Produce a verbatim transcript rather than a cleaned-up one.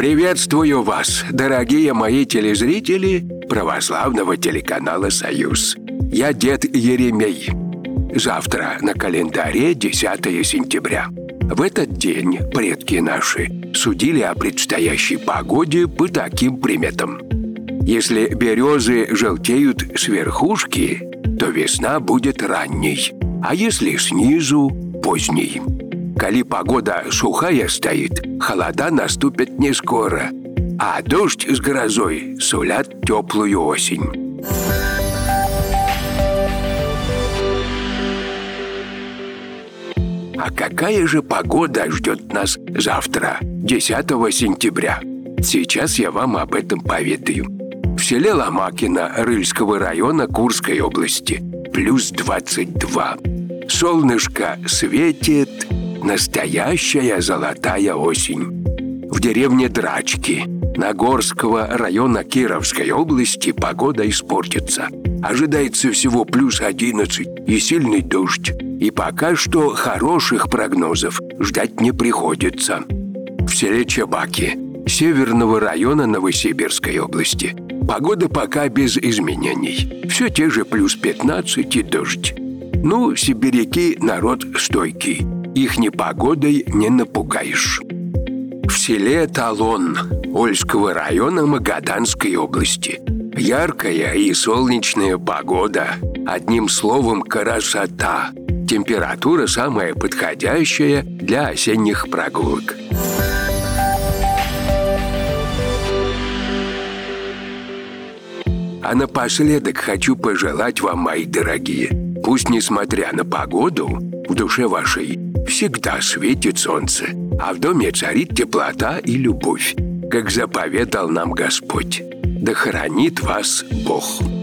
Приветствую вас, дорогие мои телезрители православного телеканала «Союз». Я дед Еремей. Завтра на календаре десятое сентября. В этот день предки наши судили о предстоящей погоде по таким приметам. Если березы желтеют с верхушки, то весна будет ранней, а если снизу – поздней. Коли погода сухая стоит, холода наступят не скоро, а дождь с грозой сулят теплую осень. А какая же погода ждет нас завтра, десятого сентября? Сейчас я вам об этом поведаю. В селе Ломакино Рыльского района Курской области плюс двадцать два. Солнышко светит, настоящая золотая осень. В деревне Драчки Нагорского района Кировской области погода испортится. Ожидается всего плюс одиннадцать и сильный дождь. И пока что хороших прогнозов ждать не приходится. В селе Чебаки Северного района Новосибирской области погода пока без изменений. Все те же плюс пятнадцать и дождь. Ну, сибиряки народ стойкий. Их непогодой не напугаешь. В селе Талон Ольского района Магаданской области яркая и солнечная погода. Одним словом, красота. Температура самая подходящая для осенних прогулок. А напоследок хочу пожелать вам, мои дорогие, пусть, несмотря на погоду, в душе вашей всегда светит солнце, а в доме царит теплота и любовь, как заповедал нам Господь. Да хранит вас Бог.